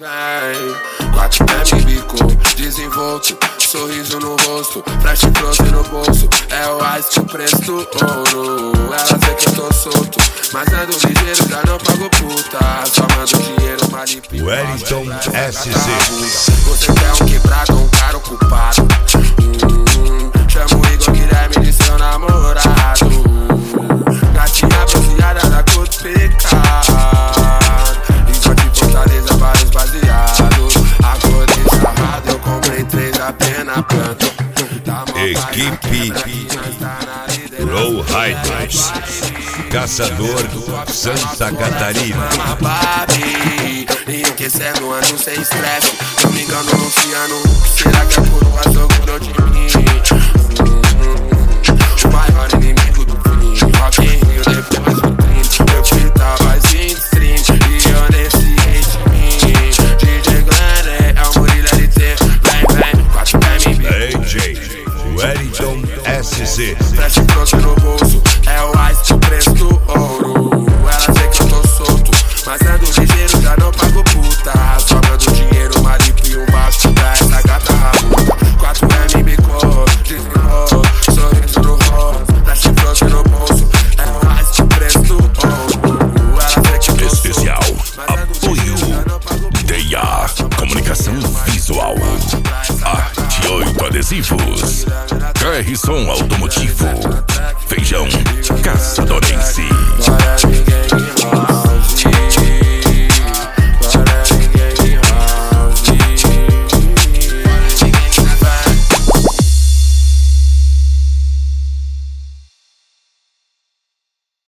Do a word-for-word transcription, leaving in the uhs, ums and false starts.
Vem, quatro pé me bico, desenvolto, sorriso no rosto, flash close no bolso, é o ice que eu presto ouro. Ela sei que eu tô solto, mas ando ligeiro, já não pago puta, só mando dinheiro, manipulo. Wellington S C. Você quer um quebrado ou um cara ocupado? Hum, chama o Igor Guilherme de seu namorado. Gatinha bronzeada da cor do pecado. Equipe Row Riders, Caçador Santa Catarina. Enriquecendo, ando sem estresse. Não me engano, Luciano. Será que é por um razão que não de mim? O maior inimigo do fim. Rock in Rio, depois do trim. Meu filho tava em stream e eu nesse hate mim. D J Glenn é o Murilo L T. Vem, vem, quatro pé me bico. D J Wellington S C. Flash pronto no bolso, é o ice que eu presto ouro. Ela sei que eu tô solto, mas ando ligeiro, já não pago puta. Só mando dinheiro, maripo e um baixo pra essa gata rabuda. quatro M bicou, desenrolou, sorriso no rosto. Flash pronto no bolso, é o ice que eu presto ouro. Ela sei que eu tô especial, solto, apoio D I A Comunicação Visual, Arte oito Adesivos, Carrisson Automotivo, Feijão Caçadorense.